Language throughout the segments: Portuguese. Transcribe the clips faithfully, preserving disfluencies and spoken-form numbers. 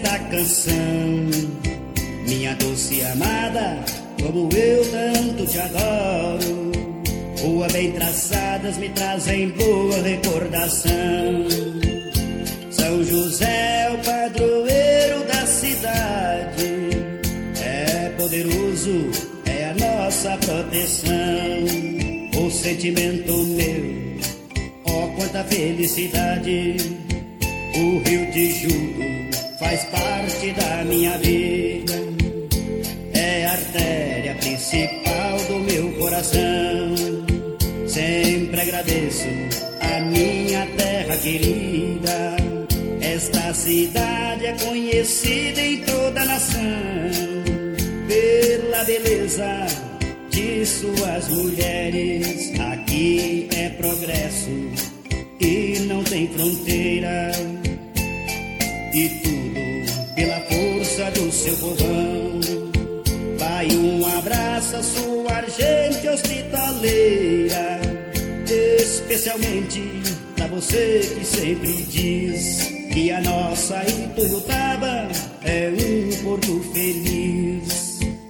esta canção. Minha doce amada, como eu tanto te adoro. Ruas bem traçadas me trazem boa recordação. São José, o padroeiro da cidade, é poderoso, é a nossa proteção. O sentimento meu, ó quanta felicidade. O Rio de Judo faz parte da minha vida, é a artéria principal do meu coração. Sempre agradeço a minha terra querida. Esta cidade é conhecida em toda a nação pela beleza de suas mulheres. Aqui é progresso e não tem fronteira, e tudo pela força do seu povão. Vai um abraço à sua gente hospitaleira, especialmente pra você que sempre diz que a nossa Ituiutaba é um porto feliz.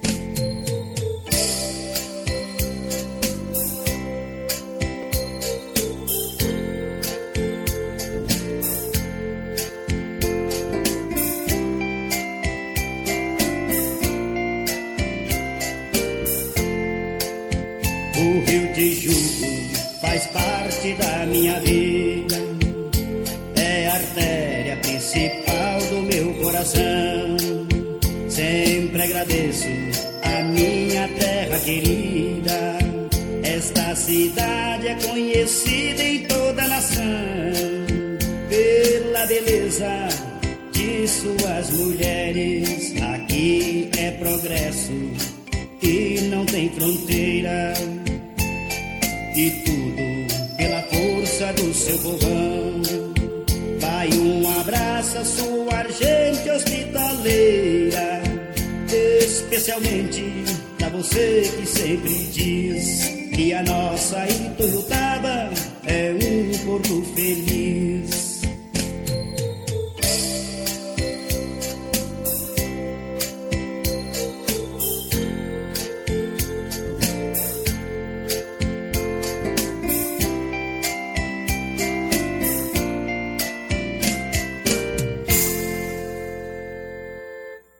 O Rio de Judo faz parte da minha vida, é a artéria principal do meu coração. Sempre agradeço a minha terra querida. Esta cidade é conhecida em toda a nação pela beleza de suas mulheres. Aqui é progresso e não tem fronteira, e tudo pela força do seu povão. Vai um abraço à sua gente hospitaleira, especialmente pra você que sempre diz que a nossa Ituiutaba é um porto feliz.